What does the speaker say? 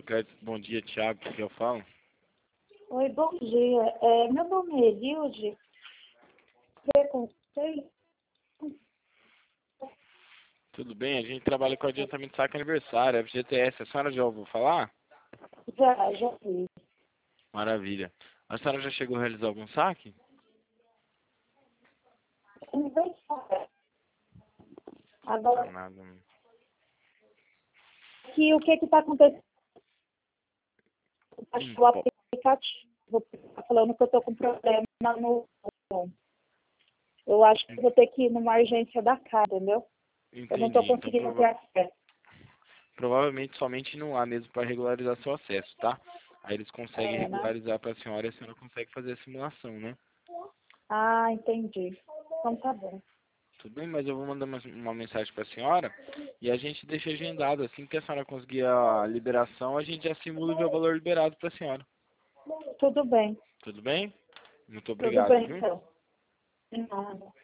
Crédito. Bom dia, Thiago, que eu falo? Oi, bom dia. Meu nome é Elilde. Preconceito? Tudo bem? A gente trabalha com adiantamento de saque aniversário, FGTS. A senhora já ouviu falar? Já vi. Maravilha. A senhora já chegou a realizar algum saque? Aniversário. Ah, Agora, nada. o que está acontecendo? Acho que o Pô, aplicativo está falando que eu estou com problema no... Eu acho que vou ter que ir numa agência da casa, entendeu? Eu não estou entendi. Então, conseguindo ter acesso. provavelmente somente não há mesmo para regularizar seu acesso, tá? Aí eles conseguem Né? regularizar para a senhora e a senhora consegue fazer a simulação, né? Ah, entendi. Então tá bom. Tudo bem, mas eu vou mandar uma mensagem para a senhora e a gente deixa agendado. Assim que a senhora conseguir a liberação, a gente já simula e vê o valor liberado para a senhora. Tudo bem. Tudo bem? Muito Tudo obrigado, bem, viu? então. De nada.